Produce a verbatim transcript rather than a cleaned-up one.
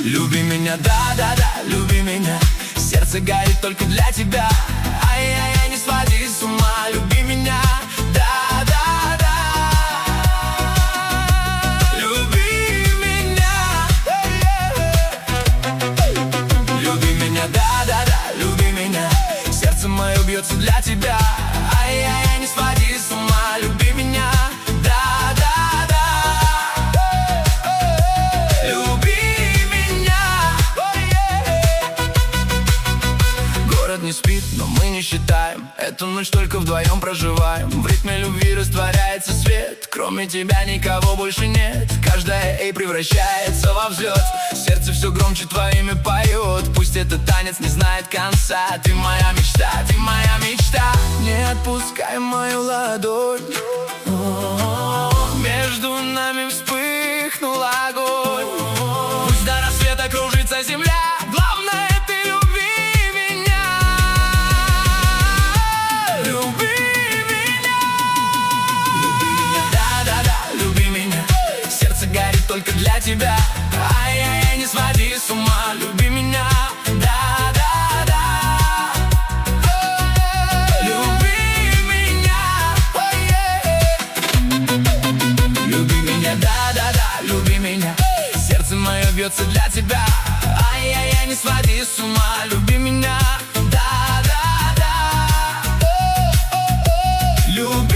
Люби меня, да-да-да, люби меня. Сердце горит только для тебя. Ай-яй-яй, не своди с ума. Люби меня, да-да-да. Люби меня. Люби меня, да-да-да, люби меня. Сердце мое бьется для тебя. Ай-яй-яй, не своди с ума. Люби меня, да-да-да. Не спит, но мы не считаем. Эту ночь только вдвоем проживаем. В ритме любви растворяется свет. Кроме тебя никого больше нет. Каждая эй превращается во взлет. Сердце все громче твоими поет. Пусть этот танец не знает конца. Ты моя мечта, ты моя мечта. Не отпускай мою ладонь. О-о-о. Между нами вспыхнул огонь. Пусть до рассвета кружится земля. Главное, только для тебя. Ай-яй-яй, не своди с ума. Люби меня, да-да-да. Люби меня, люби меня, да-да-да. Люби меня. Сердце мое бьется для тебя. Ай-яй-яй, не своди с ума. Люби меня, да-да-да. Люби